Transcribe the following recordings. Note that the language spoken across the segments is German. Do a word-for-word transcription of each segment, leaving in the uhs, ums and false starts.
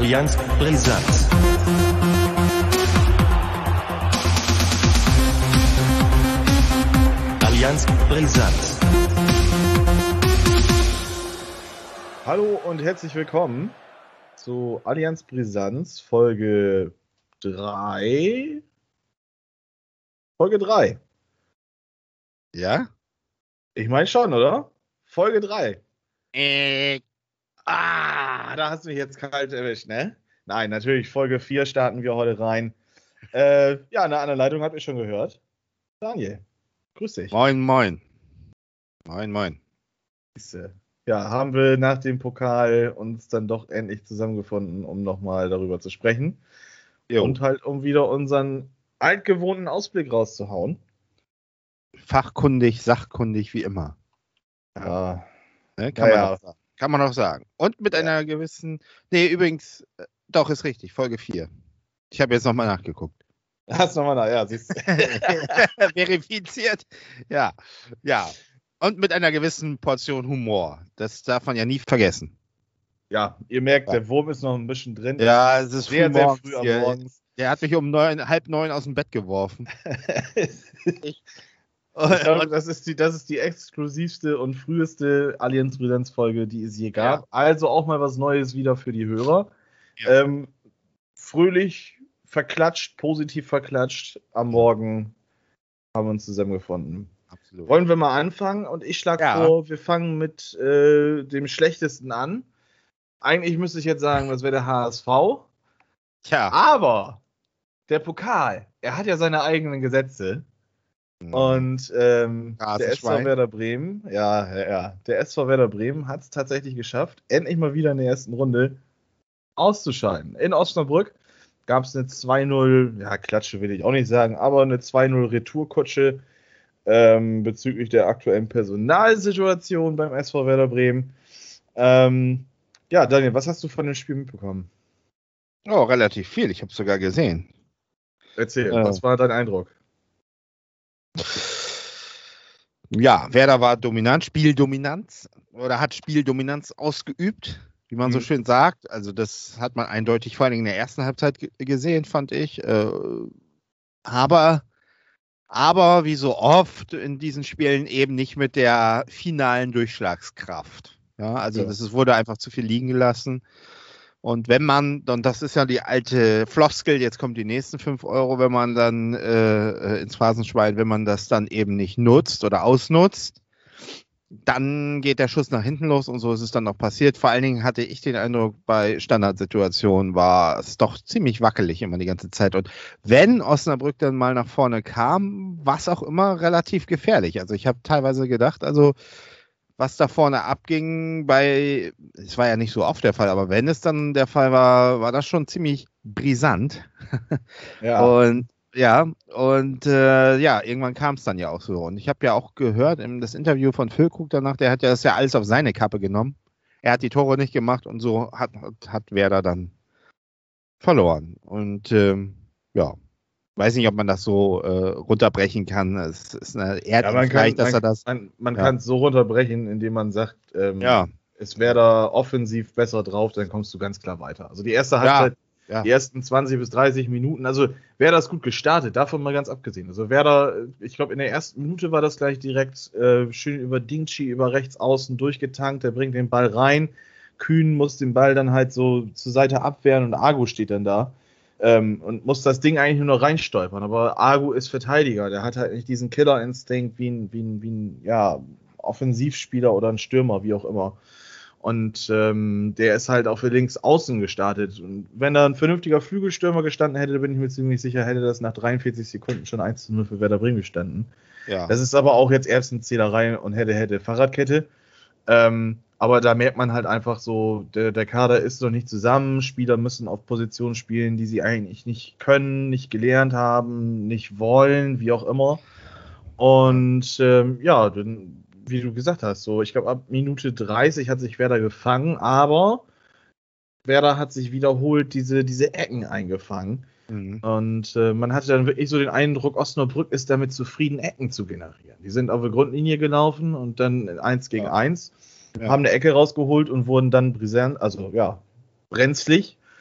Allianz Brisanz. Allianz Brisanz. Hallo und herzlich willkommen zu Allianz Brisanz, Folge drei. Folge drei. Ja? Ich meine schon, oder? Folge drei. Äh. Ah, da hast du mich jetzt kalt erwischt, ne? Nein, natürlich, Folge vier starten wir heute rein. Äh, ja, eine andere Leitung habt ihr schon gehört. Daniel, grüß dich. Moin, moin. Moin, moin. Ja, haben wir nach dem Pokal uns dann doch endlich zusammengefunden, um nochmal darüber zu sprechen. Jo. Und halt, um wieder unseren altgewohnten Ausblick rauszuhauen. Fachkundig, sachkundig, wie immer. Ja, Ne, kann, ja, man ja. auch sagen. kann man auch sagen. Und mit Ja. einer gewissen... Nee, übrigens, äh, doch, ist richtig, Folge vier. Ich habe jetzt nochmal nachgeguckt. Hast nochmal nach, ja, siehst du. Verifiziert. Ja, ja. Und mit einer gewissen Portion Humor. Das darf man ja nie vergessen. Ja, ihr merkt, Ja. der Wurm ist noch ein bisschen drin. Ja, es ist sehr, früh sehr morgens früh am hier. Morgens. Der hat mich um neun, halb neun aus dem Bett geworfen. Ich glaube, das ist die, das ist die exklusivste und früheste Allianz Brisanz Folge, die es je gab. Ja. Also auch mal was Neues wieder für die Hörer. Ja. Ähm, fröhlich, verklatscht, positiv verklatscht am Morgen haben wir uns zusammengefunden. Absolut. Wollen wir mal anfangen? Und ich schlage Ja. vor, wir fangen mit äh, dem Schlechtesten an. Eigentlich müsste ich jetzt sagen, das wäre der H S V. Tja. Aber der Pokal, er hat ja seine eigenen Gesetze. Und ähm, der S V Rasenschwein. Werder Bremen, ja, ja, ja, der S V Werder Bremen hat es tatsächlich geschafft, endlich mal wieder in der ersten Runde auszuscheiden. In Osnabrück gab es eine zwei null, ja, Klatsche will ich auch nicht sagen, aber eine zwei null Retourkutsche ähm, bezüglich der aktuellen Personalsituation beim S V Werder Bremen. Ähm, ja, Daniel, was hast du von dem Spiel mitbekommen? Oh, relativ viel. Ich habe es sogar gesehen. Erzähl, Ja. was war dein Eindruck? Ja, Werder war dominant, Spieldominanz oder hat Spieldominanz ausgeübt, wie man so Mhm. schön sagt. Also das hat man eindeutig vor allem in der ersten Halbzeit ge- gesehen, fand ich. Äh, aber, aber wie so oft in diesen Spielen eben nicht mit der finalen Durchschlagskraft. Ja, also Ja. das ist, wurde einfach zu viel liegen gelassen. Und wenn man, und das ist ja die alte Floskel, jetzt kommt die nächsten fünf Euro, wenn man dann äh, ins Phrasenschwein, wenn man das dann eben nicht nutzt oder ausnutzt, dann geht der Schuss nach hinten los und so ist es dann auch passiert. Vor allen Dingen hatte ich den Eindruck, bei Standardsituationen war es doch ziemlich wackelig immer die ganze Zeit. Und wenn Osnabrück dann mal nach vorne kam, war es auch immer relativ gefährlich. Also ich habe teilweise gedacht, also was da vorne abging, bei, es war ja nicht so oft der Fall, aber wenn es dann der Fall war, war das schon ziemlich brisant. Ja, Und ja, und äh, ja, irgendwann kam es dann ja auch so. Und ich habe ja auch gehört, in das Interview von Füllkrug danach, der hat ja das ja alles auf seine Kappe genommen. Er hat die Tore nicht gemacht und so hat, hat Werder dann verloren. Und ähm, ja, weiß nicht, ob man das so äh, runterbrechen kann. Es ist eine, er ja hat man vielleicht, kann, dass man, er das. man, man Ja. kann es so runterbrechen, indem man sagt, ähm, Ja. es wäre da offensiv besser drauf, dann kommst du ganz klar weiter. Also die erste Ja, Halbzeit, ja. die ersten zwanzig bis dreißig Minuten, also Werder ist gut gestartet, davon mal ganz abgesehen. Also Werder, ich glaube in der ersten Minute war das gleich direkt äh, schön über Dingchi, über rechts außen durchgetankt, der bringt den Ball rein, Kühn muss den Ball dann halt so zur Seite abwehren und Agu steht dann da. Ähm, und muss das Ding eigentlich nur noch reinstolpern. Aber Agu ist Verteidiger. Der hat halt nicht diesen Killerinstinkt wie ein, wie ein, wie ein ja, Offensivspieler oder ein Stürmer, wie auch immer. Und ähm, der ist halt auch für links außen gestartet. Und wenn da ein vernünftiger Flügelstürmer gestanden hätte, bin ich mir ziemlich sicher, hätte das nach dreiundvierzig Sekunden schon eins zu null für Werder Bremen gestanden. Ja. Das ist aber auch jetzt Erbsenzählerei und hätte, hätte Fahrradkette. Ähm, aber da merkt man halt einfach so, der, der Kader ist noch nicht zusammen, Spieler müssen auf Positionen spielen, die sie eigentlich nicht können, nicht gelernt haben, nicht wollen, wie auch immer. Und ähm, ja, dann, wie du gesagt hast, so, ich glaube ab Minute dreißig hat sich Werder gefangen, aber Werder hat sich wiederholt diese, diese Ecken eingefangen. Mhm. Und äh, man hatte dann wirklich so den Eindruck, Osnabrück ist damit zufrieden, Ecken zu generieren. Die sind auf der Grundlinie gelaufen und dann eins gegen eins, Ja. haben eine Ecke rausgeholt und wurden dann brisant, also ja, brenzlig.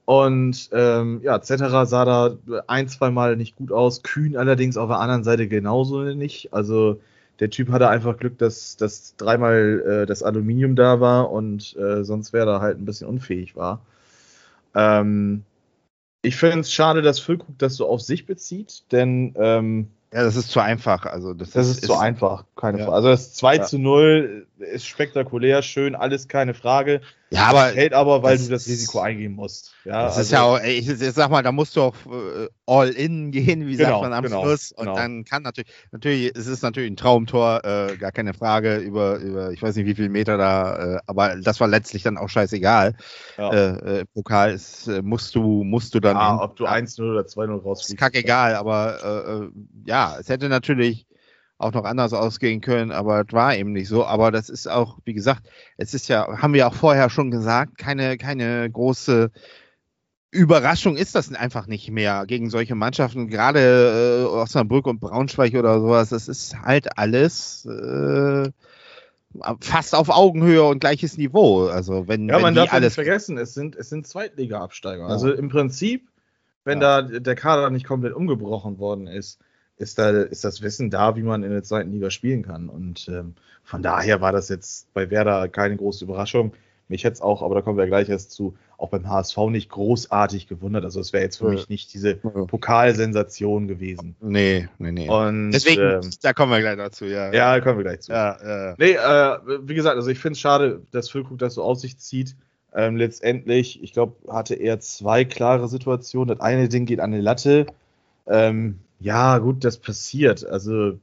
Und ähm, ja, Zetterer sah da ein, zwei Mal nicht gut aus. Kühn allerdings auf der anderen Seite genauso nicht. Also der Typ hatte einfach Glück, dass, dass dreimal äh, das Aluminium da war und äh, sonst wäre er halt ein bisschen unfähig war. Ähm, ich finde es schade, dass Füllkrug das so auf sich bezieht, denn ähm, Ja, das ist zu einfach. Also das, das ist, ist zu einfach, keine ja. Frage. Also das zwei Ja. zu null ist spektakulär, schön, alles keine Frage. Ja, aber Hält aber, weil das du das ist- Risiko eingehen musst. Ja, das also, ist ja auch, ey, ich, ich sag mal, da musst du auch äh, all in gehen, wie Genau, sagt man am genau, Schluss. Und genau. dann kann natürlich, natürlich, es ist natürlich ein Traumtor, äh, gar keine Frage, über, über, ich weiß nicht, wie viele Meter da, äh, aber das war letztlich dann auch scheißegal. ja. Äh, äh, Pokal ist, äh, musst du, musst du dann. Ja, hinten ob du ab- eins null oder zwei null ist rausfliegst. kackegal, aber äh, äh, ja, es hätte natürlich auch noch anders ausgehen können, aber es war eben nicht so. Aber das ist auch, wie gesagt, es ist ja, haben wir auch vorher schon gesagt, keine, keine große Überraschung ist das einfach nicht mehr gegen solche Mannschaften, gerade äh, Osnabrück und Braunschweig oder sowas. Das ist halt alles äh, fast auf Augenhöhe und gleiches Niveau. Also wenn, Ja, wenn man die darf ja nicht alles vergessen, es sind, es sind Zweitliga-Absteiger. Ja. Also im Prinzip, wenn Ja. da der Kader nicht komplett umgebrochen worden ist, ist, da, ist das Wissen da, wie man in der zweiten Liga spielen kann. Und ähm, von daher war das jetzt bei Werder keine große Überraschung. Mich hätte es auch, aber da kommen wir gleich erst zu, auch beim H S V nicht großartig gewundert. Also es wäre jetzt für Ja. mich nicht diese Ja. Pokalsensation gewesen. Nee, nee, nee. Und Deswegen, ähm, da kommen wir gleich dazu, ja. ja, kommen wir gleich zu. Ja, ja. Nee, äh, wie gesagt, also ich finde es schade, dass Füllkrug das so auf sich zieht. Ähm, letztendlich, ich glaube, hatte er zwei klare Situationen. Das eine Ding geht an die Latte. Ähm, ja, gut, das passiert. Also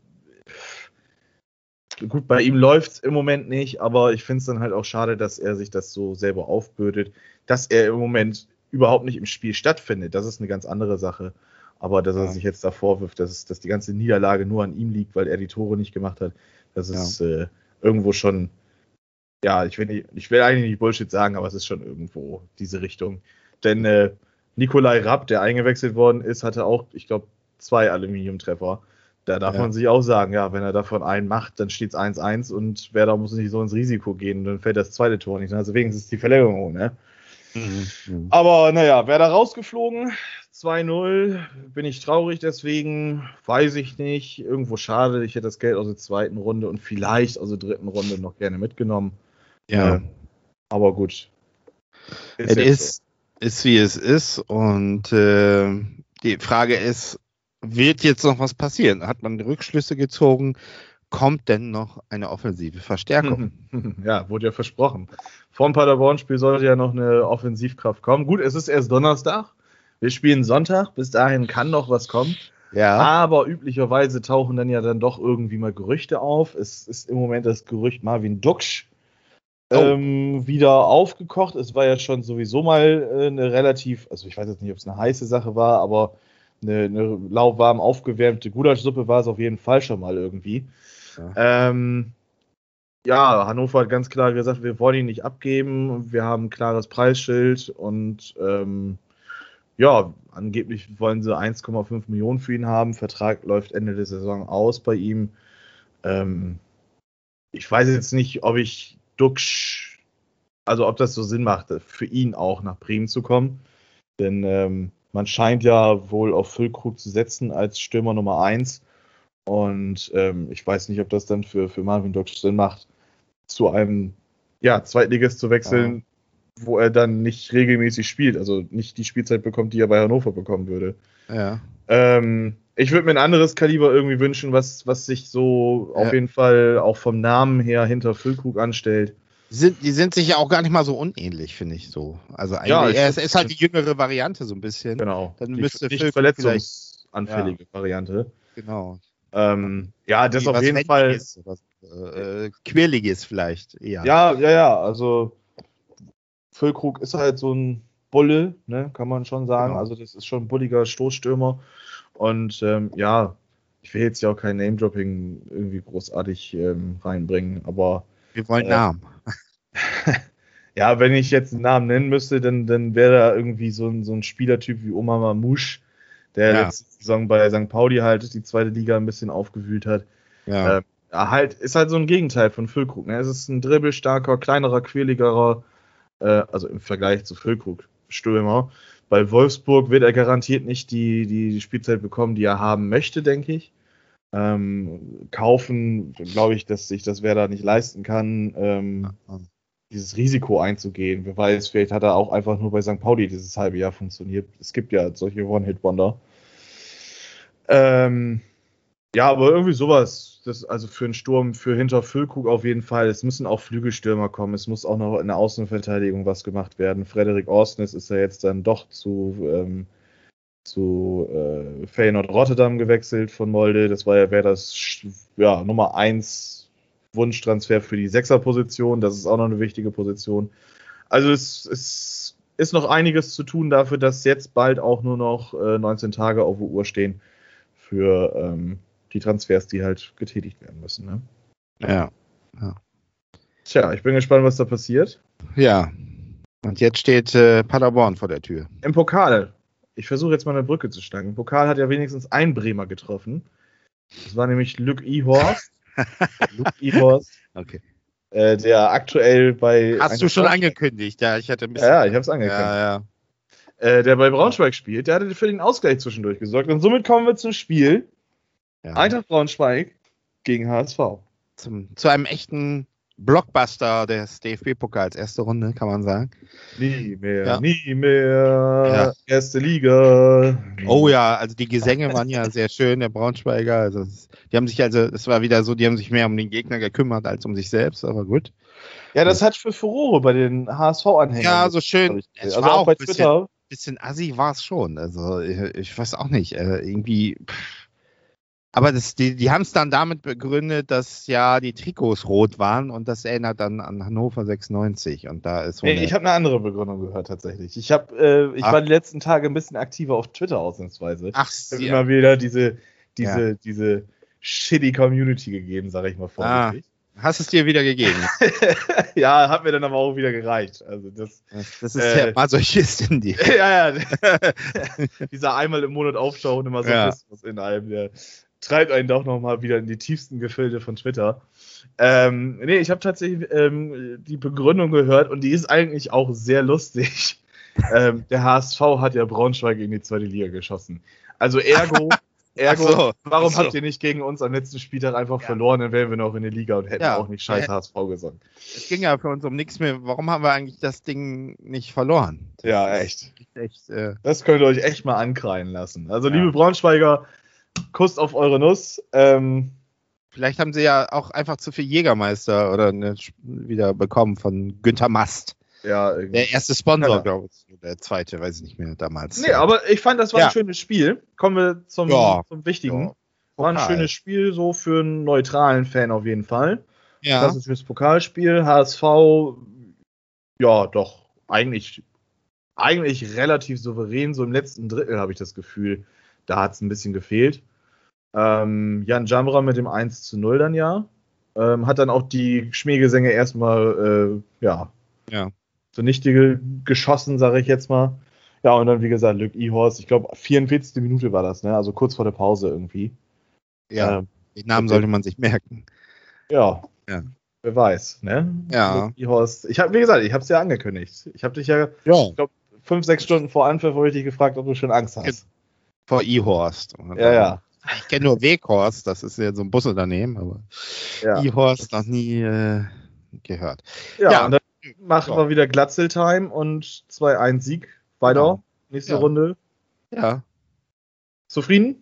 gut, bei ihm läuft es im Moment nicht, aber ich finde es dann halt auch schade, dass er sich das so selber aufbürdet, dass er im Moment überhaupt nicht im Spiel stattfindet. Das ist eine ganz andere Sache. Aber dass er Ja. sich jetzt da vorwirft, dass, dass die ganze Niederlage nur an ihm liegt, weil er die Tore nicht gemacht hat, das ist äh, irgendwo schon, ja, ich will, nicht, ich will eigentlich nicht Bullshit sagen, aber es ist schon irgendwo diese Richtung. Denn äh, Nikolai Rapp, der eingewechselt worden ist, hatte auch, ich glaube, zwei Aluminiumtreffer. Da darf Ja. man sich auch sagen, ja, wenn er davon einen macht, dann steht es eins eins und Werder muss nicht so ins Risiko gehen, dann fällt das zweite Tor nicht. Also wenigstens die Verlängerung, ne? Mhm. Mhm. Aber naja, Werder rausgeflogen, zwei null, bin ich traurig deswegen, weiß ich nicht, irgendwo schade, ich hätte das Geld aus der zweiten Runde und vielleicht aus der dritten Runde noch gerne mitgenommen. Ja. Äh, aber gut. Es jetzt ist, ist, wie es ist und äh, die Frage ist, wird jetzt noch was passieren? Hat man Rückschlüsse gezogen? Kommt denn noch eine offensive Verstärkung? so. Ja, wurde ja versprochen. Vor dem Paderborn-Spiel sollte ja noch eine Offensivkraft kommen. Gut, es ist erst Donnerstag. Wir spielen Sonntag. Bis dahin kann noch was kommen. Ja. Aber üblicherweise tauchen dann ja dann doch irgendwie mal Gerüchte auf. Es ist im Moment das Gerücht Marvin Duksch Oh. ähm, wieder aufgekocht. Es war ja schon sowieso mal äh, eine relativ, also ich weiß jetzt nicht, ob es eine heiße Sache war, aber eine, eine lauwarm aufgewärmte Gulaschsuppe war es auf jeden Fall schon mal irgendwie. Ja. Ähm, ja, Hannover hat ganz klar gesagt, wir wollen ihn nicht abgeben. Wir haben ein klares Preisschild und ähm, ja, angeblich wollen sie eins Komma fünf Millionen für ihn haben. Vertrag läuft Ende der Saison aus bei ihm. Ähm, ich weiß jetzt nicht, ob ich Duksch, also ob das so Sinn macht, für ihn auch nach Bremen zu kommen. Denn ähm, man scheint ja wohl auf Füllkrug zu setzen als Stürmer Nummer eins. Und ähm, ich weiß nicht, ob das dann für, für Marvin Duksch Sinn macht, zu einem ja, Zweitligist zu wechseln, ja. wo er dann nicht regelmäßig spielt, also nicht die Spielzeit bekommt, die er bei Hannover bekommen würde. Ja. Ähm, ich würde mir ein anderes Kaliber irgendwie wünschen, was, was sich so Ja. auf jeden Fall auch vom Namen her hinter Füllkrug anstellt. Die sind, die sind sich ja auch gar nicht mal so unähnlich, finde ich so. Also eigentlich, Ja, ich er ist, find- ist halt die jüngere Variante so ein bisschen. Genau. Dann die müsste nicht Füllkrug verletzungsanfällige Variante. Genau. Ähm, ja, das Wie auf was jeden Fall. Wendiges oder so, äh, Quirliges vielleicht eher. Ja, ja, ja, also Füllkrug ist halt so ein Bulle, ne, kann man schon sagen. Genau. Also das ist schon ein bulliger Stoßstürmer. Und ähm, ja, ich will jetzt ja auch kein Name-Dropping irgendwie großartig ähm, reinbringen, aber Wir wollen Äh, Namen. ja, wenn ich jetzt einen Namen nennen müsste, dann, dann wäre da irgendwie so ein, so ein Spielertyp wie Omar Mamouche, der Ja. letzte Saison bei Sankt Pauli halt die zweite Liga ein bisschen aufgewühlt hat. Ja. Äh, ja, halt, ist halt so ein Gegenteil von Füllkrug. Ne? Es ist ein dribbelstarker, kleinerer, quirligerer, äh, also im Vergleich zu Füllkrug, Stürmer. Bei Wolfsburg wird er garantiert nicht die, die Spielzeit bekommen, die er haben möchte, denke ich. Ähm, kaufen, glaube ich, dass sich das Werder nicht leisten kann, ähm, dieses Risiko einzugehen. Wer weiß, vielleicht hat er auch einfach nur bei Sankt Pauli dieses halbe Jahr funktioniert. Es gibt ja solche One-Hit-Wonder. Ähm, ja, aber irgendwie sowas. Das, also für einen Sturm, für hinter Füllkrug auf jeden Fall. Es müssen auch Flügelstürmer kommen. Es muss auch noch in der Außenverteidigung was gemacht werden. Frederik Orsnes ist ja jetzt dann doch zu, ähm, zu äh, Feyenoord Rotterdam gewechselt von Molde. Das war ja, wäre das ja, Nummer eins Wunschtransfer für die Sechserposition. Das ist auch noch eine wichtige Position. Also es, es ist noch einiges zu tun dafür, dass jetzt bald auch nur noch äh, neunzehn Tage auf der Uhr stehen für ähm, die Transfers, die halt getätigt werden müssen. Ne? Ja. ja. Tja, ich bin gespannt, was da passiert. Ja. Und jetzt steht äh, Paderborn vor der Tür. Im Pokal. Ich versuche jetzt mal eine Brücke zu schlagen. Im Pokal hat ja wenigstens ein Bremer getroffen. Das war nämlich Luc Ihorst. Luc Ihorst. Okay. Äh, der aktuell bei... Hast du schon angekündigt? Ja, ich hatte ein bisschen... Ja, ich habe es angekündigt. Ja, ja. Äh, der bei Braunschweig spielt, der hatte für den Ausgleich zwischendurch gesorgt. Und somit kommen wir zum Spiel ja. Eintracht Braunschweig gegen H S V. Zum, zu einem echten Blockbuster des D F B-Pokals. Erste Runde, kann man sagen. Nie mehr, ja. nie mehr. Ja. Erste Liga. Oh ja, also die Gesänge waren ja sehr schön, der Braunschweiger. Also die haben sich also, es war wieder so, die haben sich mehr um den Gegner gekümmert als um sich selbst, aber gut. Ja, das hat für Furore bei den H S V-Anhängern. Ja, so schön. Es also war auch bei bisschen, Twitter. Bisschen assi war es schon. Also ich, ich weiß auch nicht. Äh, irgendwie. Pff. Aber das, die, die haben es dann damit begründet, dass ja die Trikots rot waren und das erinnert dann an Hannover sechsundneunzig. Und da ist so nee, ich habe eine andere Begründung gehört tatsächlich. Ich habe, äh, ich Ach. war die letzten Tage ein bisschen aktiver auf Twitter ausnahmsweise. Ach, ich habe immer wieder diese, diese, ja. diese shitty Community gegeben, sage ich mal vorsichtig. Ah, hast es dir wieder gegeben? Ja, hat mir dann aber auch wieder gereicht. Also das, das ist äh, der Masochist in dir. Ja, ja. Dieser einmal im Monat aufschauen, immer so ja. was in einem, der treibt einen doch nochmal wieder in die tiefsten Gefilde von Twitter. Ähm, nee, ich habe tatsächlich ähm, die Begründung gehört und die ist eigentlich auch sehr lustig. ähm, der H S V hat ja Braunschweig in die zweite Liga geschossen. Also ergo, ergo so, warum so. habt ihr nicht gegen uns am letzten Spieltag einfach ja. verloren, dann wären wir noch in der Liga und hätten ja. auch nicht scheiß H S V gesungen. Es ging ja für uns um nichts mehr. Warum haben wir eigentlich das Ding nicht verloren? Das ja, echt. echt äh das könnt ihr euch echt mal ankreien lassen. Also ja. liebe Braunschweiger, Kuss auf eure Nuss. Ähm, Vielleicht haben sie ja auch einfach zu viel Jägermeister oder eine, wieder bekommen von Günther Mast. Ja, der erste Sponsor, ja, glaube ich. Der zweite, weiß ich nicht mehr damals. Nee, aber ich fand, das war ja. ein schönes Spiel. Kommen wir zum, ja. zum Wichtigen. Ja. War ein schönes Spiel, so für einen neutralen Fan auf jeden Fall. Ja. Das ist fürs Pokalspiel. H S V, ja, doch, eigentlich, eigentlich relativ souverän. So im letzten Drittel habe ich das Gefühl, da hat es ein bisschen gefehlt. Ähm, Jan Jamra mit dem eins zu null dann ja. Ähm, hat dann auch die Schmähgesänge erstmal, äh, ja, ja. zunichte geschossen, sage ich jetzt mal. Ja, und dann, wie gesagt, Luc Ihorst, ich glaube, vierundvierzigste Minute war das, ne? Also kurz vor der Pause irgendwie. Ja, ähm, den Namen sollte man sich merken. Ja, ja. Wer weiß, ne? Ja. Luc Ihorst. Ich habe, wie gesagt, ich habe es ja angekündigt. Ich habe dich ja, ja. ich glaube, fünf, sechs Stunden vor Anpfiff habe ich dich gefragt, ob du schon Angst hast. Vor Ihorst. Ja, ja. Ich kenne nur Weghorst, das ist ja so ein Busunternehmen, aber ja. Ihorst noch nie äh, gehört. Ja, ja, und dann machen ja. wir wieder Glatzel-Time und zwei eins Sieg. Weiter, genau. Nächste ja. Runde. Ja. Zufrieden?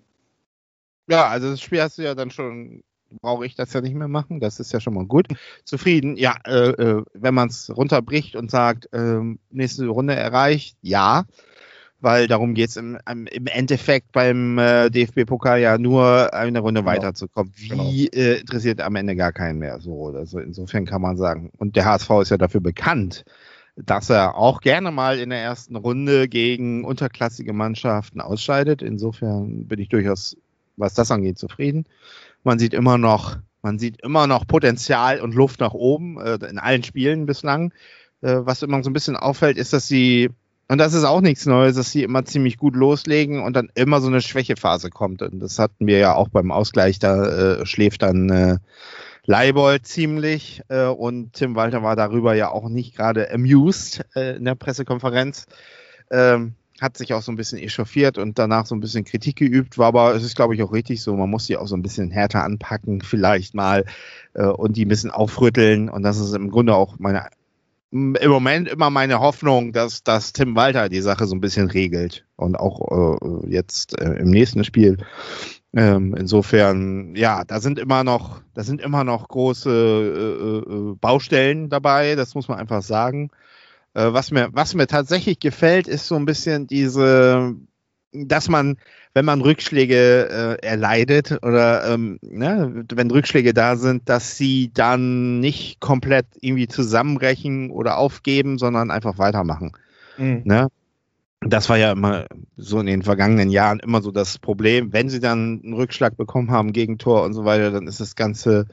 Ja, also das Spiel hast du ja dann schon, brauche ich das ja nicht mehr machen, das ist ja schon mal gut. Zufrieden, ja, äh, äh, wenn man es runterbricht und sagt, äh, nächste Runde erreicht, ja. Weil darum geht es im, im Endeffekt beim äh, D F B-Pokal ja nur eine Runde genau. weiterzukommen. Wie genau. äh, interessiert am Ende gar keinen mehr. So, also insofern kann man sagen. Und der H S V ist ja dafür bekannt, dass er auch gerne mal in der ersten Runde gegen unterklassige Mannschaften ausscheidet. Insofern bin ich durchaus, was das angeht, zufrieden. Man sieht immer noch, man sieht immer noch Potenzial und Luft nach oben äh, in allen Spielen bislang. Äh, was immer so ein bisschen auffällt, ist, dass sie Und das ist auch nichts Neues, dass sie immer ziemlich gut loslegen und dann immer so eine Schwächephase kommt. Und das hatten wir ja auch beim Ausgleich, da äh, schläft dann äh, Leibold ziemlich. Äh, und Tim Walter war darüber ja auch nicht gerade amused äh, in der Pressekonferenz. Ähm, hat sich auch so ein bisschen echauffiert und danach so ein bisschen Kritik geübt, war aber, es ist glaube ich auch richtig so, man muss die auch so ein bisschen härter anpacken, vielleicht mal, äh, und die ein bisschen aufrütteln, und das ist im Grunde auch meine, im Moment immer meine Hoffnung, dass, dass Tim Walter die Sache so ein bisschen regelt und auch äh, jetzt äh, im nächsten Spiel. Ähm, insofern, ja, da sind immer noch, da sind immer noch große äh, äh, Baustellen dabei, das muss man einfach sagen. Äh, was mir, was mir tatsächlich gefällt, ist so ein bisschen diese, dass man, wenn man Rückschläge äh, erleidet oder ähm, ne, wenn Rückschläge da sind, dass sie dann nicht komplett irgendwie zusammenbrechen oder aufgeben, sondern einfach weitermachen. Mhm. Ne? Das war ja immer so in den vergangenen Jahren immer so das Problem. Wenn sie dann einen Rückschlag bekommen haben, Gegentor und so weiter, dann ist das Ganze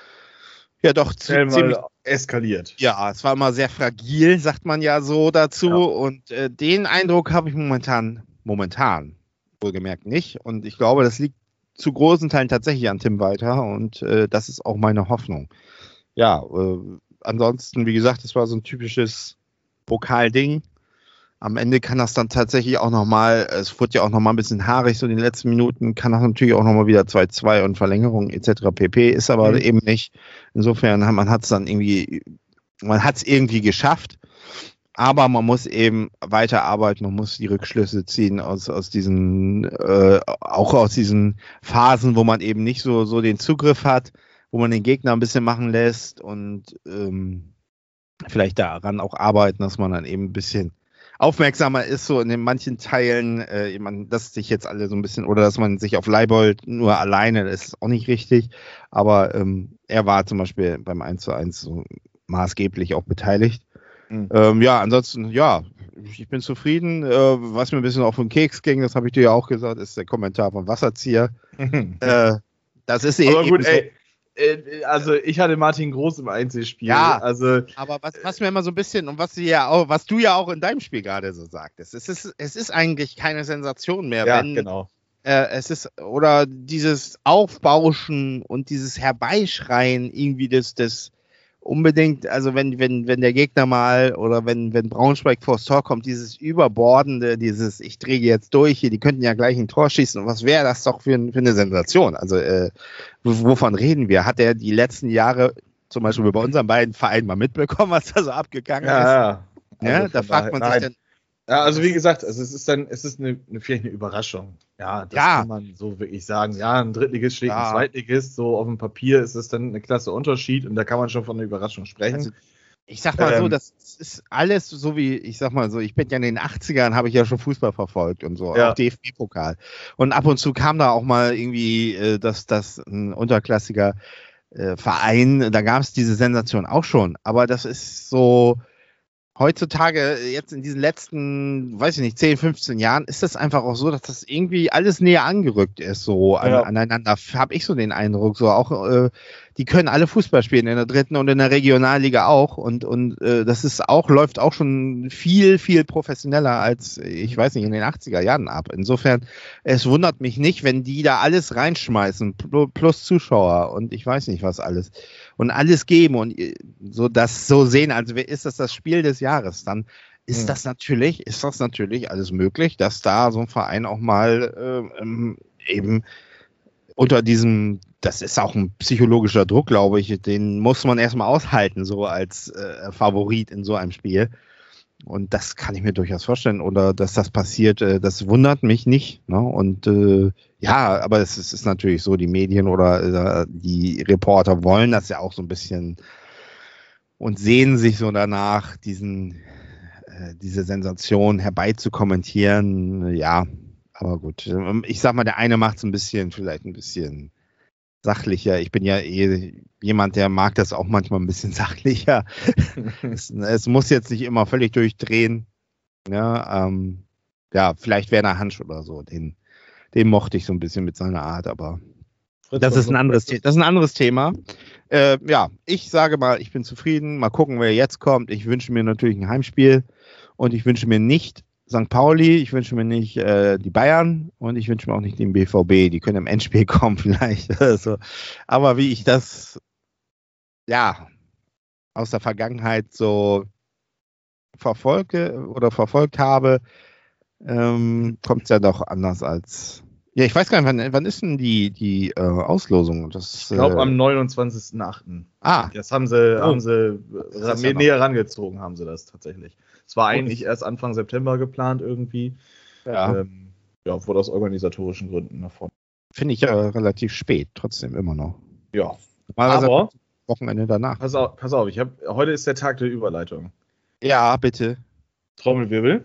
ja doch zu, ziemlich eskaliert. Ja, es war immer sehr fragil, sagt man ja so dazu. Ja. Und äh, den Eindruck habe ich momentan, momentan wohlgemerkt nicht. Und ich glaube, das liegt zu großen Teilen tatsächlich an Tim Walter. Und äh, das ist auch meine Hoffnung. Ja, äh, ansonsten, wie gesagt, es war so ein typisches Pokalding. Am Ende kann das dann tatsächlich auch nochmal, es wurde ja auch nochmal ein bisschen haarig, so in den letzten Minuten, kann das natürlich auch nochmal wieder zwei zwei und Verlängerung et cetera pp. Ist aber mhm. eben nicht. Insofern, man hat es dann irgendwie, man hat es irgendwie geschafft, aber man muss eben weiterarbeiten, man muss die Rückschlüsse ziehen aus, aus diesen, äh, auch aus diesen Phasen, wo man eben nicht so, so den Zugriff hat, wo man den Gegner ein bisschen machen lässt und ähm, vielleicht daran auch arbeiten, dass man dann eben ein bisschen aufmerksamer ist, so in den manchen Teilen, äh, man, dass sich jetzt alle so ein bisschen, oder dass man sich auf Leibold nur alleine, das ist auch nicht richtig, aber ähm, er war zum Beispiel beim eins zu eins so maßgeblich auch beteiligt. Mhm. Ähm, ja, ansonsten, ja, ich bin zufrieden. Äh, was mir ein bisschen auf den Keks ging, das habe ich dir ja auch gesagt, ist der Kommentar von Wasserzieher. Mhm. Äh, das ist aber eben gut, so, ey. Also ich hatte Martin Groß im Einzelspiel. Ja, also, aber was, was mir immer so ein bisschen und was du ja auch, was du ja auch in deinem Spiel gerade so sagtest, es ist, es ist eigentlich keine Sensation mehr, ja, wenn genau. äh, es ist, oder dieses Aufbauschen und dieses Herbeischreien irgendwie des, des unbedingt, also wenn, wenn, wenn der Gegner mal oder wenn, wenn Braunschweig vors Tor kommt, dieses Überbordende, dieses ich drehe jetzt durch hier, die könnten ja gleich ein Tor schießen und was wäre das doch für, für eine Sensation? Also äh, wovon reden wir? Hat er die letzten Jahre zum Beispiel bei unseren beiden Vereinen mal mitbekommen, was da so abgegangen ja, ist? Ja, ja. Also da fragt man nein. sich dann. Ja, also wie gesagt, also es ist dann, es ist eine, eine vielleicht eine Überraschung. Ja, das ja. kann man so wirklich sagen. Ja, ein Drittligist schlägt ja. ein Zweitligist, so auf dem Papier ist es dann eine klasse Unterschied und da kann man schon von einer Überraschung sprechen. Also, ich sag mal ähm, so, das ist alles so wie, ich sag mal so, ich bin ja in den achtzigern, habe ich ja schon Fußball verfolgt und so, ja. auch D F B-Pokal. Und ab und zu kam da auch mal irgendwie, äh, dass das ein unterklassiger äh, Verein, da gab es diese Sensation auch schon, aber das ist so, heutzutage, jetzt in diesen letzten, weiß ich nicht, zehn, fünfzehn Jahren, ist das einfach auch so, dass das irgendwie alles näher angerückt ist, so an, ja. aneinander, habe ich so den Eindruck, so auch, äh, die können alle Fußball spielen, in der dritten und in der Regionalliga auch und, und äh, das ist auch, läuft auch schon viel, viel professioneller als, ich weiß nicht, in den achtziger Jahren ab. Insofern, es wundert mich nicht, wenn die da alles reinschmeißen, plus Zuschauer und ich weiß nicht was alles. Und alles geben und so das so sehen, als ist das das Spiel des Jahres, dann ist hm. das natürlich, ist das natürlich alles möglich, dass da so ein Verein auch mal ähm, eben unter diesem, das ist auch ein psychologischer Druck, glaube ich, den muss man erstmal aushalten, so als äh, Favorit in so einem Spiel. Und das kann ich mir durchaus vorstellen. Oder dass das passiert, äh, das wundert mich nicht. Ne? Und äh, ja, aber es ist, es ist natürlich so, die Medien oder äh, die Reporter wollen das ja auch so ein bisschen und sehen sich so danach, diesen, äh, diese Sensation herbeizukommentieren. Ja, aber gut. Ich sag mal, der eine macht es ein bisschen, vielleicht ein bisschen sachlicher. Ich bin ja eh jemand, der mag das auch manchmal ein bisschen sachlicher. es, es muss jetzt nicht immer völlig durchdrehen. Ja, ähm, ja vielleicht Werner Hansch oder so. Den, den mochte ich so ein bisschen mit seiner Art, aber das ist ein anderes, das ist ein anderes Thema. Äh, ja, ich sage mal, ich bin zufrieden. Mal gucken, wer jetzt kommt. Ich wünsche mir natürlich ein Heimspiel und ich wünsche mir nicht Sankt Pauli, ich wünsche mir nicht äh, die Bayern und ich wünsche mir auch nicht den B V B. Die können im Endspiel kommen vielleicht. Also, aber wie ich das ja aus der Vergangenheit so verfolge oder verfolgt habe, ähm, kommt es ja doch anders als. Ja, ich weiß gar nicht, wann, wann ist denn die, die äh, Auslosung? Das, Ich glaube äh, am neunundzwanzigsten achten. Ah. Das haben sie, Oh. haben sie Das ist ra- ja noch- näher rangezogen, haben sie das tatsächlich. Es war Oh, eigentlich ich- erst Anfang September geplant irgendwie. Ja, Ähm, ja, wurde aus organisatorischen Gründen nach vorne. finde ich ja relativ spät, trotzdem immer noch. Ja, Normalerweise aber Wochenende danach. pass auf, pass auf ich hab, heute ist der Tag der Überleitung. Ja, bitte. Trommelwirbel.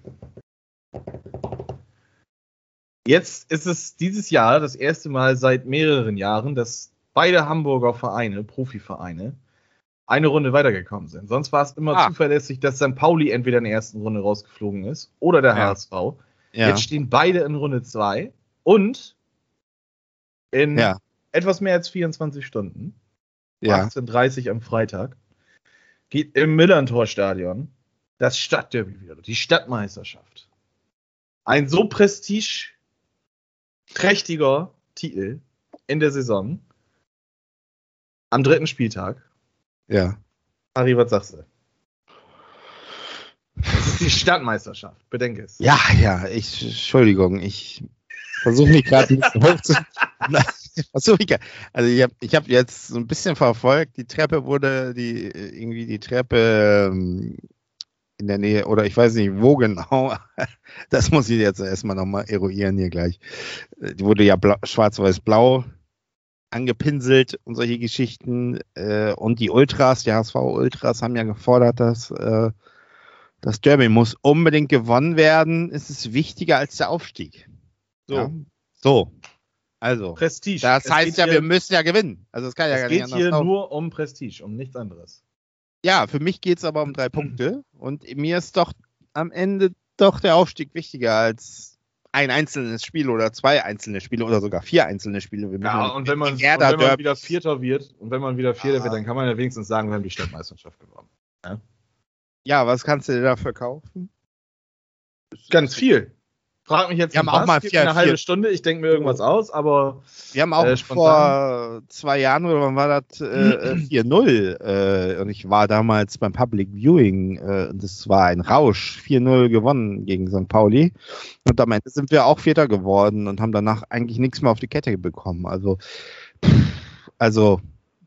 Jetzt ist es dieses Jahr das erste Mal seit mehreren Jahren, dass beide Hamburger Vereine, Profivereine, eine Runde weitergekommen sind. Sonst war es immer Ah. zuverlässig, dass Sankt Pauli entweder in der ersten Runde rausgeflogen ist oder der Ja. H S V. Ja. Jetzt stehen beide in Runde zwei und in Ja. etwas mehr als vierundzwanzig Stunden, Ja. achtzehn Uhr dreißig am Freitag, geht im Millantor-Stadion das Stadtderby wieder, die Stadtmeisterschaft. Ein so prestigeträchtiger Titel in der Saison am dritten Spieltag. Ja. Harry, was sagst du? Das ist die Stadtmeisterschaft, bedenke es. Ja, ja, ich, Entschuldigung, ich versuche mich gerade ein bisschen hoch zu. Versuch ich, also ich habe ich hab jetzt so ein bisschen verfolgt, die Treppe wurde, die irgendwie die Treppe ähm, in der Nähe, oder ich weiß nicht, wo genau, das muss ich jetzt erstmal nochmal eruieren hier gleich. Die wurde ja blau, schwarz-weiß-blau angepinselt und solche Geschichten. Äh, und die Ultras, die H S V-Ultras haben ja gefordert, dass äh, das Derby muss unbedingt gewonnen werden. Es ist wichtiger als der Aufstieg. So, Ja? So. Also, Prestige. das Es heißt geht ja, hier, wir müssen ja gewinnen. Also, es kann ja es gar nicht geht anders hier laufen. nur um Prestige, um nichts anderes. Ja, für mich geht es aber um drei Punkte. Und mir ist doch am Ende doch der Aufstieg wichtiger als ein einzelnes Spiel oder zwei einzelne Spiele oder sogar vier einzelne Spiele. Wir müssen Ja, nicht und wenn man, und Werder wenn man Derby- wieder Vierter wird, und wenn man wieder Vierter Ah. wird, dann kann man ja wenigstens sagen, wir haben die Stadtmeisterschaft gewonnen. Ja, was kannst du dir dafür kaufen? Ganz viel. Frag mich jetzt Wir haben nicht auch was, mal gib vier- mir eine halbe vier- Stunde, ich denke mir irgendwas aus, aber Wir haben auch Äh, vor zwei Jahren, oder wann war das, äh, vier null. Äh, und ich war damals beim Public Viewing äh, und das war ein Rausch. vier null gewonnen gegen Sankt Pauli. Und am Ende sind wir auch Vierter geworden und haben danach eigentlich nichts mehr auf die Kette bekommen. Also, pff, also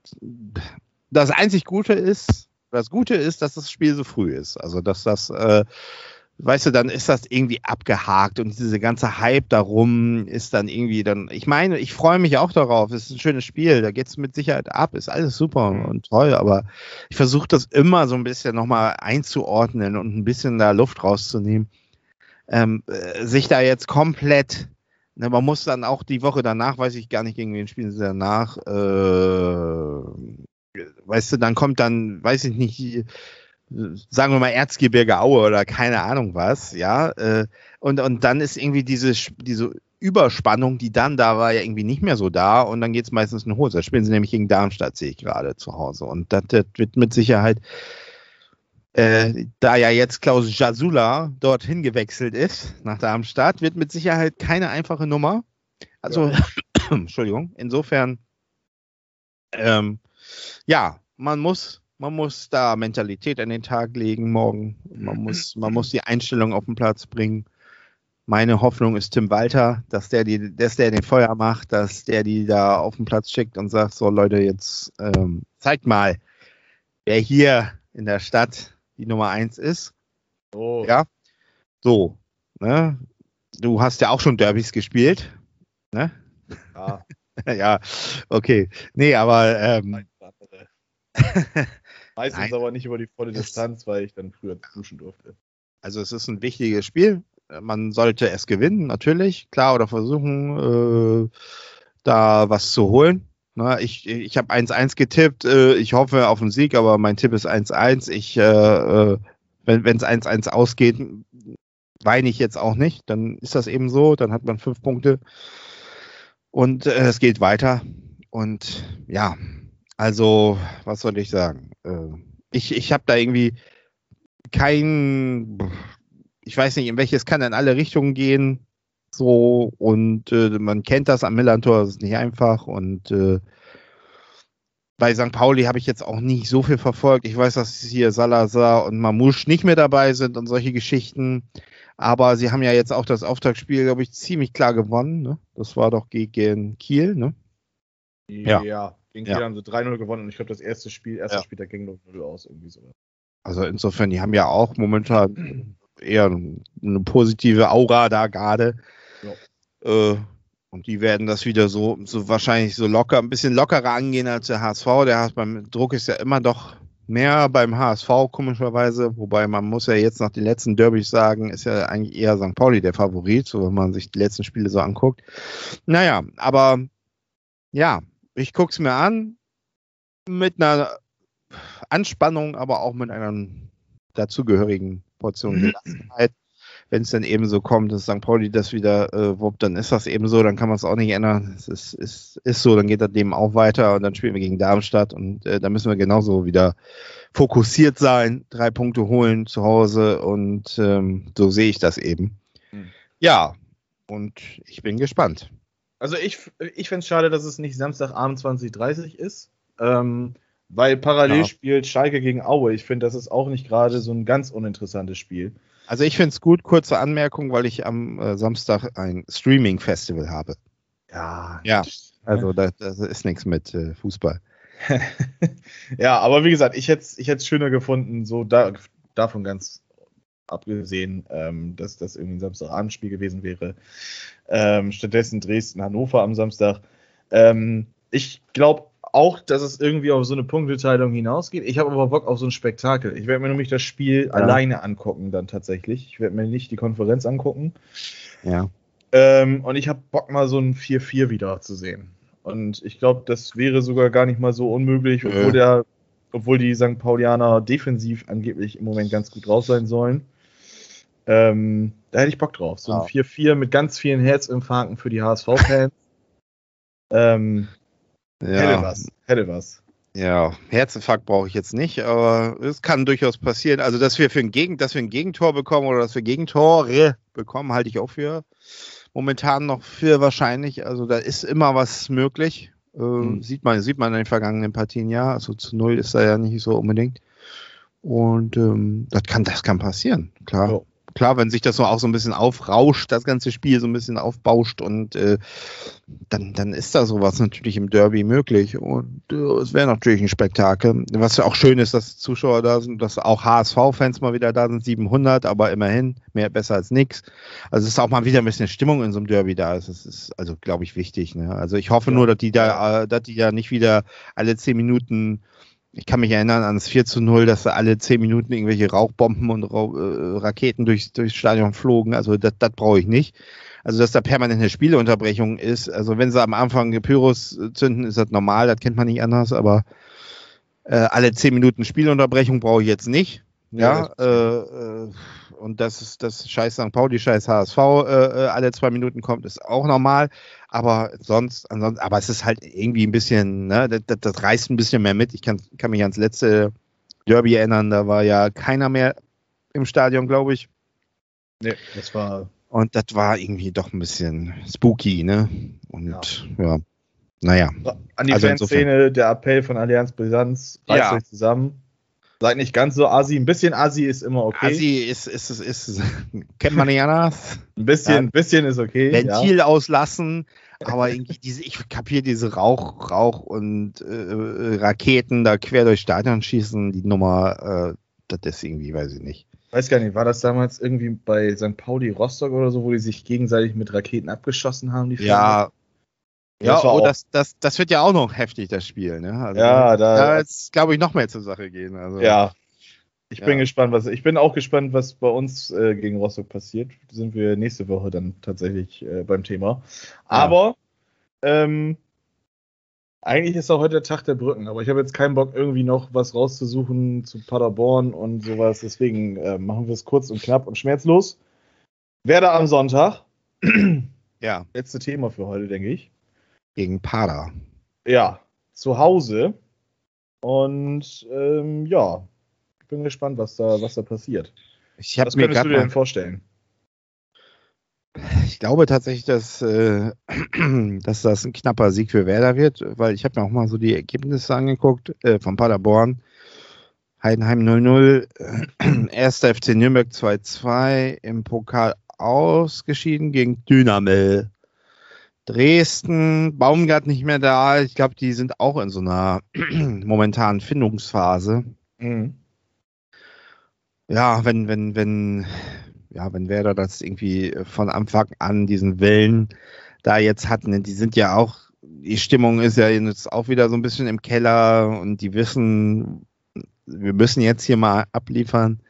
das einzig Gute ist, das Gute ist, dass das Spiel so früh ist. Also, dass das äh, weißt du, dann ist das irgendwie abgehakt und diese ganze Hype darum ist dann irgendwie dann, ich meine, ich freue mich auch darauf, es ist ein schönes Spiel, da geht es mit Sicherheit ab, ist alles super und toll, aber ich versuche das immer so ein bisschen nochmal einzuordnen und ein bisschen da Luft rauszunehmen. Ähm, äh, sich da jetzt komplett, ne, man muss dann auch die Woche danach, weiß ich gar nicht, gegen wen spielen sie danach, äh, weißt du, dann kommt dann, weiß ich nicht, sagen wir mal Erzgebirge Aue oder keine Ahnung was, ja, äh, und, und dann ist irgendwie diese, diese Überspannung, die dann da war, ja irgendwie nicht mehr so da und dann geht es meistens in die Hose. Da spielen sie nämlich gegen Darmstadt, sehe ich gerade zu Hause und das, das wird mit Sicherheit, äh, da ja jetzt Klaus Jasula dorthin gewechselt ist, nach Darmstadt, wird mit Sicherheit keine einfache Nummer. Also, ja. Entschuldigung, insofern, ähm, ja, man muss Man muss da Mentalität an den Tag legen morgen. Man muss, man muss die Einstellung auf den Platz bringen. Meine Hoffnung ist Tim Walter, dass der, die, dass der den Feuer macht, dass der die da auf den Platz schickt und sagt, so Leute, jetzt ähm, zeigt mal, wer hier in der Stadt die Nummer eins ist. oh. Ja, so. Ne? Du hast ja auch schon Derbys gespielt. Ne? Ja. Ja, okay. Nee, aber ähm, Meistens Nein. aber nicht über die volle Distanz, weil ich dann früher duschen durfte. Also es ist ein wichtiges Spiel. Man sollte es gewinnen, natürlich, klar, oder versuchen, äh, da was zu holen. Na, ich ich habe eins eins getippt. Äh, ich hoffe auf einen Sieg, aber mein Tipp ist eins eins. Ich, äh, äh, wenn es eins eins ausgeht, weine ich jetzt auch nicht. Dann ist das eben so. Dann hat man fünf Punkte. Und äh, es geht weiter. Und ja, also, was soll ich sagen? Äh, ich ich habe da irgendwie kein, ich weiß nicht, in welches kann in alle Richtungen gehen. So, und äh, man kennt das am Millantor, das ist nicht einfach. Und äh, bei Sankt Pauli habe ich jetzt auch nicht so viel verfolgt. Ich weiß, dass hier Salazar und Mamouche nicht mehr dabei sind und solche Geschichten. Aber sie haben ja jetzt auch das Auftaktspiel, glaube ich, ziemlich klar gewonnen. Ne? Das war doch gegen Kiel, ne? Ja, ja. Gegen Kiel Ja. haben sie drei null gewonnen und ich glaube, das erste Spiel, erste Ja. Spiel, da ging null null aus, irgendwie so. Also insofern, die haben ja auch momentan eher eine positive Aura da gerade. Ja. Äh, und die werden das wieder so, so wahrscheinlich so locker, ein bisschen lockerer angehen als der H S V. Der H S V beim Druck ist ja immer doch mehr beim H S V, komischerweise. Wobei man muss ja jetzt nach den letzten Derbys sagen, ist ja eigentlich eher Sankt Pauli der Favorit, so wenn man sich die letzten Spiele so anguckt. Naja, aber ja, ich gucke es mir an mit einer Anspannung, aber auch mit einer dazugehörigen Portion Gelassenheit. Wenn es dann eben so kommt, dass Sankt Pauli das wieder äh, wuppt, dann ist das eben so, dann kann man es auch nicht ändern. Es ist, ist, ist so, dann geht das Leben auch weiter und dann spielen wir gegen Darmstadt und äh, da müssen wir genauso wieder fokussiert sein, drei Punkte holen zu Hause und ähm, so sehe ich das eben. Hm. Ja, und ich bin gespannt. Also ich, ich fände es schade, dass es nicht Samstagabend zwanzig Uhr dreißig ist, ähm, weil parallel Ja. spielt Schalke gegen Aue. Ich finde, das ist auch nicht gerade so ein ganz uninteressantes Spiel. Also ich finde es gut, kurze Anmerkung, weil ich am äh, Samstag ein Streaming-Festival habe. Ja. Ja, also da, das ist nichts mit äh, Fußball. Ja, aber wie gesagt, ich hätte es ich hätt's schöner gefunden, so da, davon ganz abgesehen, ähm, dass das irgendwie ein Samstagabendspiel gewesen wäre. Ähm, stattdessen Dresden-Hannover am Samstag. Ähm, ich glaube auch, dass es irgendwie auf so eine Punkteteilung hinausgeht. Ich habe aber Bock auf so ein Spektakel. Ich werde mir nämlich das Spiel Ja. alleine angucken dann tatsächlich. Ich werde mir nicht die Konferenz angucken. Ja. Ähm, und ich habe Bock mal so ein vier vier wieder zu sehen. Und ich glaube, das wäre sogar gar nicht mal so unmöglich, obwohl, Nö. der, obwohl die Sankt Paulianer defensiv angeblich im Moment ganz gut drauf sein sollen. Ähm, da hätte ich Bock drauf. So ein Ja. vier vier mit ganz vielen Herzinfarkten für die H S V-Fans. ähm, hätte Ja, was. Hätte was. ja, Herzinfarkt brauche ich jetzt nicht, aber es kann durchaus passieren. Also, dass wir für ein Gegen, dass wir ein Gegentor bekommen oder dass wir Gegentore bekommen, halte ich auch für momentan noch für wahrscheinlich. Also, da ist immer was möglich. Äh, Mhm. Sieht man, sieht man in den vergangenen Partien ja. Also zu null ist da ja nicht so unbedingt. Und ähm, das kann, das kann passieren, klar. Ja. Klar, wenn sich das so auch so ein bisschen aufrauscht, das ganze Spiel so ein bisschen aufbauscht und äh, dann, dann ist da sowas natürlich im Derby möglich und äh, es wäre natürlich ein Spektakel. Was ja auch schön ist, dass Zuschauer da sind, dass auch H S V-Fans mal wieder da sind, siebenhundert, aber immerhin, mehr besser als nichts. Also es ist auch mal wieder ein bisschen Stimmung in so einem Derby da. Das ist also, glaube ich, wichtig. Ne? Also ich hoffe Ja. nur, dass die da, äh, dass die da nicht wieder alle zehn Minuten. Ich kann mich erinnern an das vier zu null, dass da alle zehn Minuten irgendwelche Rauchbomben und Rau äh, Raketen durchs, durchs Stadion flogen. Also das, das brauche ich nicht. Also dass da permanent eine Spieleunterbrechung ist. Also wenn sie am Anfang Pyros zünden, ist das normal, das kennt man nicht anders. Aber äh, alle zehn Minuten Spielunterbrechung brauche ich jetzt nicht. Ja, Ja, äh, äh, und das ist das Scheiß Sankt Pauli, Scheiß H S V äh, äh, alle zwei Minuten kommt, ist auch normal. Aber sonst, ansonsten, aber es ist halt irgendwie ein bisschen, ne, das, das, das reißt ein bisschen mehr mit. Ich kann, kann mich ans letzte Derby erinnern, da war ja keiner mehr im Stadion, glaube ich. Nee, das war. Und das war irgendwie doch ein bisschen spooky, ne? Und ja, ja. naja. An die Also Fanszene, der Appell von Allianz Brisanz, reißt Ja. euch zusammen. Seid nicht ganz so assi. Ein bisschen assi ist immer okay. Asi ist, ist, ist, ist, kennt man nicht anders. Ein bisschen, Ja. ein bisschen ist okay. Ventil auslassen, aber irgendwie diese, ich kapiere diese Rauch, Rauch und äh, Raketen da quer durchs Stadion schießen, die Nummer, äh, das ist irgendwie, weiß ich nicht. Ja. Weiß gar nicht, war das damals irgendwie bei Sankt Pauli Rostock oder so, wo die sich gegenseitig mit Raketen abgeschossen haben? Die Ja, ja, das war oh, auch- das, das, das wird ja auch noch heftig, das Spiel, ne? Also, Ja, da- da jetzt, glaube ich, noch mehr zur Sache gehen. Also, Ja. Ich Ja. bin gespannt, was. Ich bin auch gespannt, was bei uns äh, gegen Rostock passiert. Sind wir nächste Woche dann tatsächlich äh, beim Thema. Aber ähm, eigentlich ist auch heute der Tag der Brücken, aber ich habe jetzt keinen Bock, irgendwie noch was rauszusuchen zu Paderborn und sowas. Deswegen äh, machen wir es kurz und knapp und schmerzlos. Werder am Sonntag. ja, Letzte Thema für heute, denke ich. gegen Pader. Ja, zu Hause. Und ähm, ja, ich bin gespannt, was da, was da passiert. Ich habe Was mir könntest du gerade dir mal denn vorstellen? Ich glaube tatsächlich, dass, äh, dass das ein knapper Sieg für Werder wird, weil ich habe mir auch mal so die Ergebnisse angeguckt äh, von Paderborn. Heidenheim null null, erster F C Nürnberg zwei zwei, im Pokal ausgeschieden gegen Dynamo Dresden. Baumgart nicht mehr da. Ich glaube, die sind auch in so einer momentanen Findungsphase. Mhm. Ja, wenn, wenn, wenn, ja, wenn Werder das irgendwie von Anfang an diesen Willen da jetzt hatten, die sind ja auch, die Stimmung ist ja jetzt auch wieder so ein bisschen im Keller und die wissen, wir müssen jetzt hier mal abliefern.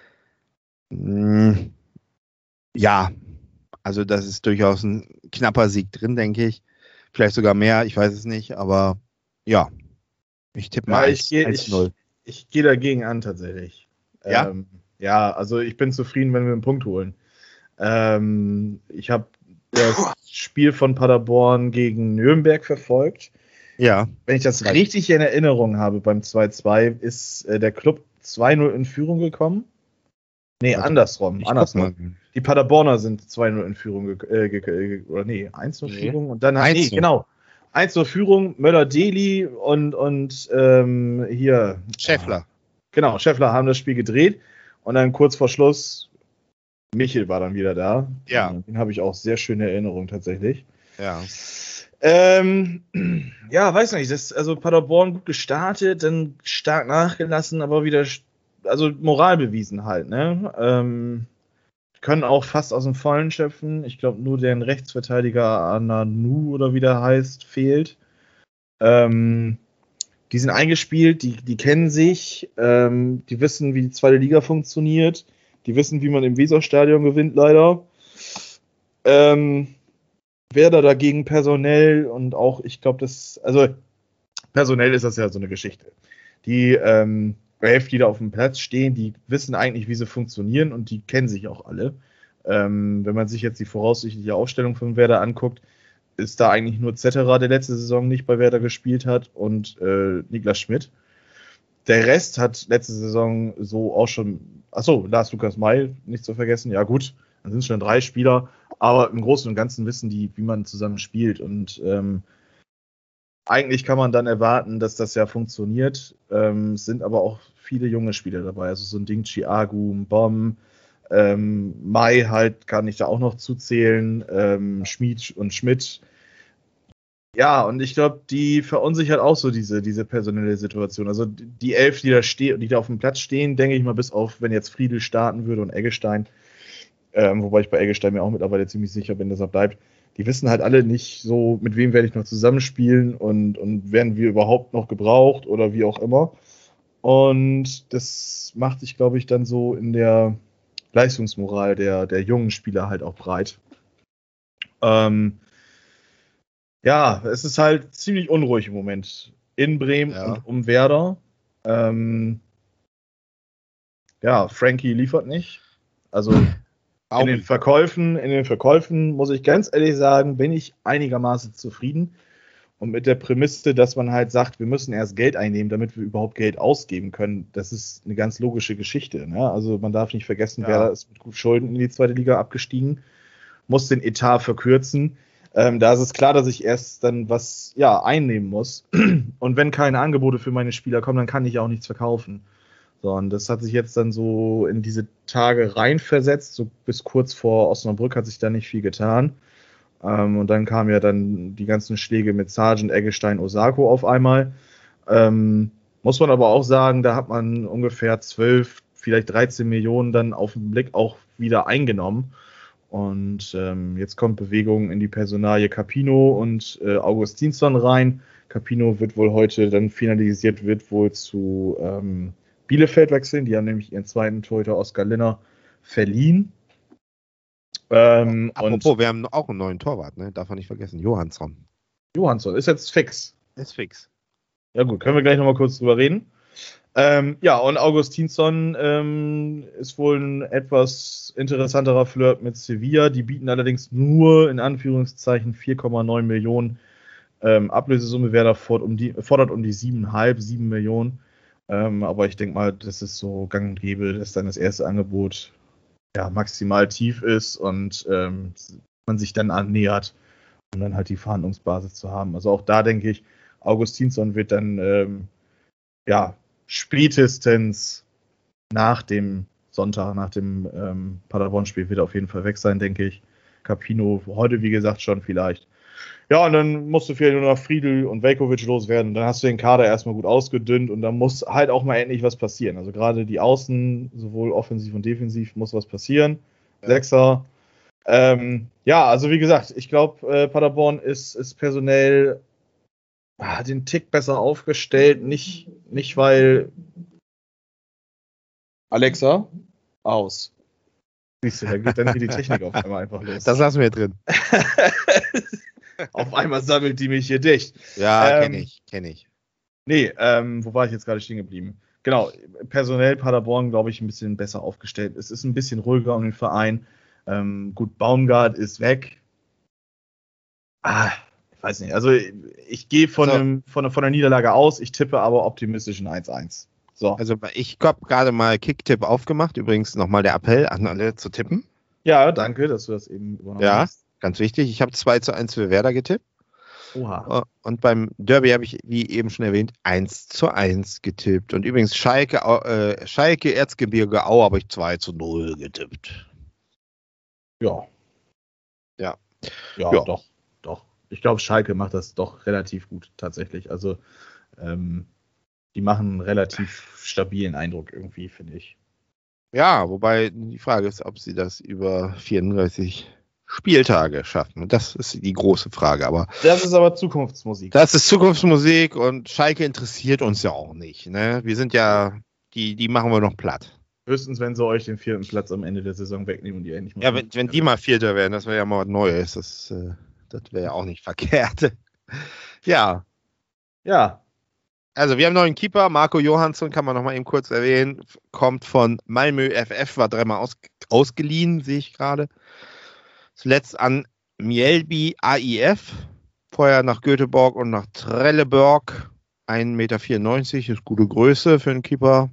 Ja, also das ist durchaus ein knapper Sieg drin, denke ich. Vielleicht sogar mehr, ich weiß es nicht, aber ja, ich tippe mal Ja, ich gehe eins ich, null. ich geh dagegen an, tatsächlich. Ja? Ähm, ja, also ich bin zufrieden, wenn wir einen Punkt holen. Ähm, ich habe das Spiel von Paderborn gegen Nürnberg verfolgt. Ja. Wenn ich das richtig in Erinnerung habe, beim zwei zwei ist äh, der Club zwei null in Führung gekommen. Nee, Warte, andersrum. ich guck andersrum. mal. Die Paderborner sind zwei null in Führung ge äh, ge ge oder nee, eins null Nee. Führung und dann hat, nee, eins null. genau. eins null Führung, Möller-Deli und, und ähm, hier. Schäffler. Genau, Schäffler haben das Spiel gedreht und dann kurz vor Schluss, Michel war dann wieder da. Ja. Den habe ich auch sehr schöne Erinnerungen tatsächlich. Ja. Ähm, ja, weiß nicht, das, also Paderborn gut gestartet, dann stark nachgelassen, aber wieder, also Moral bewiesen halt, ne? Ähm, können auch fast aus dem Vollen schöpfen. Ich glaube, nur deren Rechtsverteidiger Ananu oder wie der heißt, fehlt. Ähm, die sind eingespielt, die, die kennen sich, ähm, die wissen, wie die zweite Liga funktioniert, die wissen, wie man im Weserstadion gewinnt, leider. Ähm, Werder dagegen personell und auch, ich glaube, das, also personell ist das ja so eine Geschichte. Die ähm, elf, die da auf dem Platz stehen, die wissen eigentlich, wie sie funktionieren und die kennen sich auch alle. Ähm, wenn man sich jetzt die voraussichtliche Aufstellung von Werder anguckt, ist da eigentlich nur Zetterer, der letzte Saison nicht bei Werder gespielt hat, und äh, Niklas Schmidt. Der Rest hat letzte Saison so auch schon, achso, Lars Lukas May, nicht zu vergessen, ja gut, dann sind es schon drei Spieler, aber im Großen und Ganzen wissen die, wie man zusammen spielt, und ähm, eigentlich kann man dann erwarten, dass das ja funktioniert. Ähm, es sind aber auch viele junge Spieler dabei, also so ein Ding Chiagu, ein Bomb, ähm, Mai halt kann ich da auch noch zuzählen, ähm, Schmid und Schmidt. Ja, und ich glaube, die verunsichert auch so diese, diese personelle Situation. Also die Elf, die da stehen, die da auf dem Platz stehen, denke ich mal, bis auf, wenn jetzt Friedel starten würde und Eggestein, ähm, wobei ich bei Eggestein mir auch mittlerweile ziemlich sicher bin, dass er bleibt. Die wissen halt alle nicht so, mit wem werde ich noch zusammenspielen und, und werden wir überhaupt noch gebraucht oder wie auch immer. Und das macht sich, glaube ich, dann so in der Leistungsmoral der, der jungen Spieler halt auch breit. Ähm, ja, es ist halt ziemlich unruhig im Moment in Bremen Ja. und um Werder. Ähm, ja, Frankie liefert nicht. Also in den Verkäufen, in den Verkäufen muss ich ganz ehrlich sagen, bin ich einigermaßen zufrieden. Und mit der Prämisse, dass man halt sagt, wir müssen erst Geld einnehmen, damit wir überhaupt Geld ausgeben können, das ist eine ganz logische Geschichte. Ne? Also man darf nicht vergessen, Ja. Werder ist mit gut Schulden in die zweite Liga abgestiegen, muss den Etat verkürzen. Ähm, da ist es klar, dass ich erst dann was ja, einnehmen muss. Und wenn keine Angebote für meine Spieler kommen, dann kann ich auch nichts verkaufen. So, und das hat sich jetzt dann so in diese Tage reinversetzt. So bis kurz vor Osnabrück hat sich da nicht viel getan. Ähm, und dann kamen ja dann die ganzen Schläge mit Sargent, Eggestein, Osako auf einmal. Ähm, muss man aber auch sagen, da hat man ungefähr zwölf, vielleicht dreizehn Millionen dann auf den Blick auch wieder eingenommen. Und ähm, jetzt kommt Bewegung in die Personalie Capino und äh, Augustinsson rein. Capino wird wohl heute dann finalisiert, wird wohl zu ähm, Bielefeld wechseln. Die haben nämlich ihren zweiten Torhüter Oskar Linner verliehen. Ähm, Apropos, und wir haben auch einen neuen Torwart, ne? Darf man nicht vergessen. Johansson. Johansson ist jetzt fix. Ist fix. Ja gut, können wir gleich nochmal kurz drüber reden. Ähm, ja, und Augustinsson ähm, ist wohl ein etwas interessanterer Flirt mit Sevilla. Die bieten allerdings nur in Anführungszeichen vier Komma neun Millionen ähm, Ablösesumme. Werder fordert um die, fordert um die sieben Komma fünf, sieben Millionen. Ähm, aber ich denke mal, das ist so gang und gäbe, dass dann das erste Angebot ja, maximal tief ist und ähm, man sich dann annähert, um dann halt die Verhandlungsbasis zu haben. Also auch da denke ich, Augustinsson wird dann ähm, ja spätestens nach dem Sonntag, nach dem ähm, Paderborn-Spiel wird er auf jeden Fall weg sein, denke ich. Capino heute, wie gesagt, schon vielleicht. Ja, und dann musst du vielleicht nur noch Friedl und Veljkovic loswerden. Dann hast du den Kader erstmal gut ausgedünnt und dann muss halt auch mal endlich was passieren. Also gerade die Außen, sowohl offensiv und defensiv, muss was passieren. Ja. Sechser. Ähm, ja, also wie gesagt, ich glaube, äh, Paderborn ist, ist personell ah, den Tick besser aufgestellt. Nicht, nicht weil Alexa aus. Siehst du, da geht dann hier die Technik auf einmal einfach los. Das lassen wir drin. Auf einmal sammelt die mich hier dicht. Ja, ähm, kenne ich, kenne ich. Nee, ähm, wo war ich jetzt gerade stehen geblieben? Genau, personell Paderborn, glaube ich, ein bisschen besser aufgestellt. Es ist ein bisschen ruhiger um den Verein. Ähm, gut, Baumgart ist weg. Ah, ich weiß nicht. Also ich gehe von, so. von, von der Niederlage aus. Ich tippe aber optimistisch ein eins eins. So. Also ich habe gerade mal Kicktipp aufgemacht. Übrigens nochmal der Appell an alle zu tippen. Ja, danke, dass du das eben übernommen ja. hast. Ganz wichtig, ich habe zwei zu eins für Werder getippt. Oha. Und beim Derby habe ich, wie eben schon erwähnt, eins zu eins getippt. Und übrigens Schalke, äh, Schalke Erzgebirge Aue habe ich zwei zu null getippt. Ja. Ja. Ja, ja. doch, doch. Ich glaube, Schalke macht das doch relativ gut, tatsächlich. Also, ähm, die machen einen relativ stabilen Eindruck irgendwie, finde ich. Ja, wobei die Frage ist, ob sie das über vierunddreißig Spieltage schaffen. Das ist die große Frage. Aber das ist aber Zukunftsmusik. Das ist Zukunftsmusik und Schalke interessiert uns ja auch nicht. Ne? Wir sind ja, die, die machen wir noch platt. Höchstens, wenn sie euch den vierten Platz am Ende der Saison wegnehmen und ihr endlich mal. Ja, wenn, wenn die mal Vierter wären, das wäre ja mal was Neues. Das, äh, das wäre ja auch nicht verkehrt. Ja. Ja. Also, wir haben noch einen Keeper, Marco Johansson, kann man noch mal eben kurz erwähnen, kommt von Malmö F F, war dreimal aus, ausgeliehen, sehe ich gerade. Zuletzt an Mjällby A I F, vorher nach Göteborg und nach Trelleborg, ein Meter vierundneunzig, ist gute Größe für einen Keeper.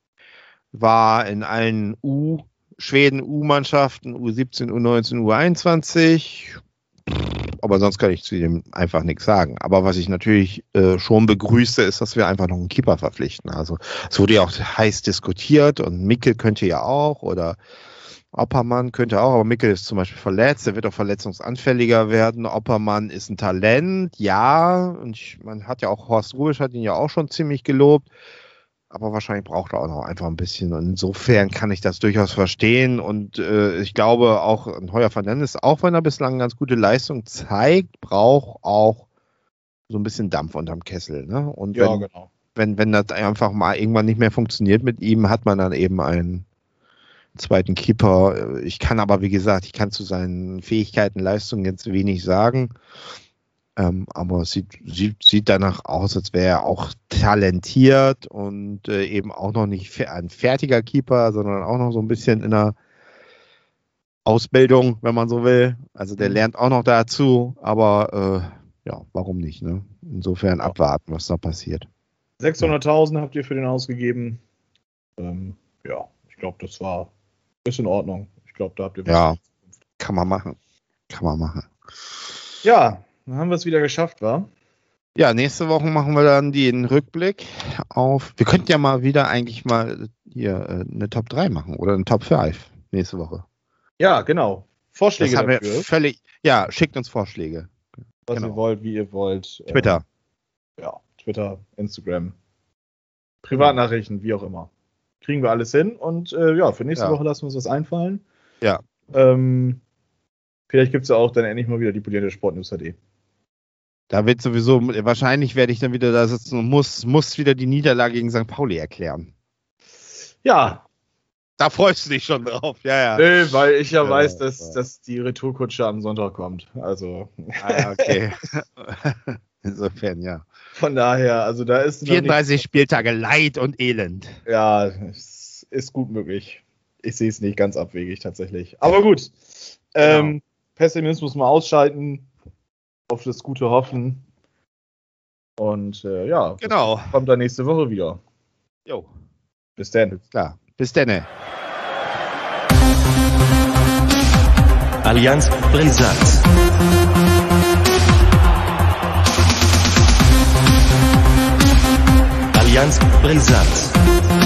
War in allen U, Schweden-U-Mannschaften, U siebzehn, U neunzehn, U einundzwanzig. Aber sonst kann ich zu dem einfach nichts sagen. Aber was ich natürlich äh, schon begrüße, ist, dass wir einfach noch einen Keeper verpflichten. Also es wurde ja auch heiß diskutiert und Mickel könnte ja auch oder Oppermann könnte auch, aber Mickel ist zum Beispiel verletzt, der wird auch verletzungsanfälliger werden. Oppermann ist ein Talent, ja, und ich, man hat ja auch, Horst Rubisch hat ihn ja auch schon ziemlich gelobt, aber wahrscheinlich braucht er auch noch einfach ein bisschen und insofern kann ich das durchaus verstehen und äh, ich glaube auch, Heuer Fernandes, auch wenn er bislang eine ganz gute Leistung zeigt, braucht auch so ein bisschen Dampf unterm Kessel, ne? Und wenn, ja, genau. wenn, wenn das einfach mal irgendwann nicht mehr funktioniert mit ihm, hat man dann eben einen zweiten Keeper. Ich kann aber, wie gesagt, ich kann zu seinen Fähigkeiten, Leistungen jetzt wenig sagen. Ähm, aber es sieht, sieht, sieht danach aus, als wäre er auch talentiert und äh, eben auch noch nicht ein fertiger Keeper, sondern auch noch so ein bisschen in der Ausbildung, wenn man so will. Also der lernt auch noch dazu, aber äh, ja, warum nicht? Ne? Insofern abwarten, was da passiert. sechshunderttausend habt ihr für den ausgegeben. Ähm, ja, ich glaube, das war ist in Ordnung. Ich glaube, da habt ihr was. Ja, kann man machen. Kann man machen. Ja, dann haben wir es wieder geschafft, wa? Ja, nächste Woche machen wir dann den Rückblick auf. Wir könnten ja mal wieder eigentlich mal hier eine Top drei machen oder eine Top fünf nächste Woche. Ja, genau. Vorschläge das haben dafür. Wir völlig, ja, schickt uns Vorschläge. Was genau. ihr wollt, wie ihr wollt. Twitter. Ähm, ja, Twitter, Instagram. Privatnachrichten, wie auch immer. Kriegen wir alles hin und äh, ja, für nächste ja. Woche lassen wir uns was einfallen. Ja. Ähm, vielleicht gibt es ja auch dann endlich mal wieder die polierte Sportnews H D. Da wird sowieso, wahrscheinlich werde ich dann wieder da sitzen und muss, muss wieder die Niederlage gegen Sankt Pauli erklären. Ja. Da freust du dich schon drauf, ja, ja. Nee, weil ich ja, ja weiß, dass, ja. dass die Retourkutsche am Sonntag kommt. Also. Ah, okay. Insofern, ja. Von daher, also da ist vierunddreißig Spieltage Leid und Elend. Ja, es ist gut möglich. Ich sehe es nicht ganz abwegig tatsächlich. Aber gut. Genau. Ähm, Pessimismus mal ausschalten. Auf das Gute hoffen. Und äh, ja, genau. Kommt dann nächste Woche wieder. Jo. Bis dann. Klar. Bis dann. Allianz Brisant. Allianz Brisant.